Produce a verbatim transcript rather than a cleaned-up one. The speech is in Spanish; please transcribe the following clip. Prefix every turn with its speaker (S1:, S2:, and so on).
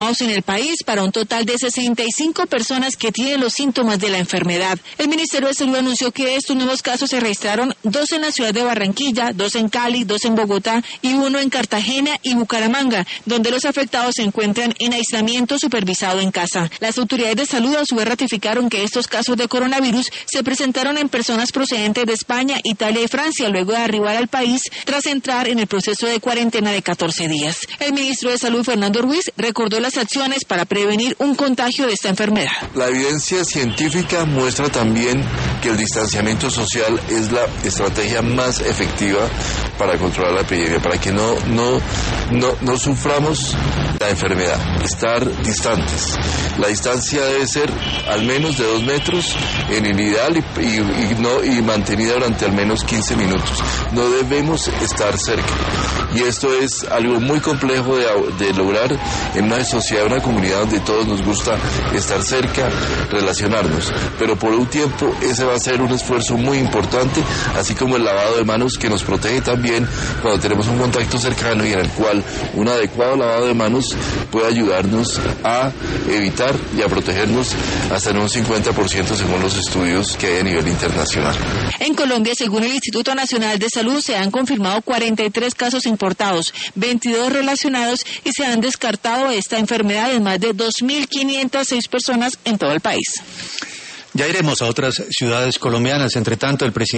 S1: en el país para un total de sesenta y cinco personas que tienen los síntomas de la enfermedad. El Ministerio de Salud anunció que estos nuevos casos se registraron dos en la ciudad de Barranquilla, dos en Cali, dos en Bogotá y uno en Cartagena y Bucaramanga, donde los afectados se encuentran en aislamiento supervisado en casa. Las autoridades de salud a su vez ratificaron que estos casos de coronavirus se presentaron en personas procedentes de España, Italia y Francia luego de arribar al país tras entrar en el proceso de cuarentena de catorce días. El ministro de Salud, Fernando Ruiz, recordó las acciones para prevenir un contagio de esta enfermedad.
S2: La evidencia científica muestra también que el distanciamiento social es la estrategia más efectiva para controlar la epidemia, para que no, no, no, no suframos la enfermedad. Estar distantes. La distancia debe ser al menos de dos metros en el ideal y, y, y, no, y mantenida durante al menos quince minutos. No debemos estar cerca. Y esto es algo muy complejo de, de lograr en una sociedad, una comunidad donde todos nos gusta estar cerca, relacionarnos. Pero por un tiempo ese va a ser un esfuerzo muy importante, así como el lavado de manos, que nos protege también cuando tenemos un contacto cercano y en el cual un adecuado lavado de manos puede ayudarnos a evitar y a protegernos hasta en un cincuenta por ciento según los estudios que hay a nivel internacional.
S1: En Colombia, según el Instituto Nacional de Salud, se han confirmado cuarenta y tres casos importados, veintidós relacionados y se han descartado esta enfermedad en más de dos mil quinientas seis personas en todo el país.
S3: Ya iremos a otras ciudades colombianas. Entre tanto, el presidente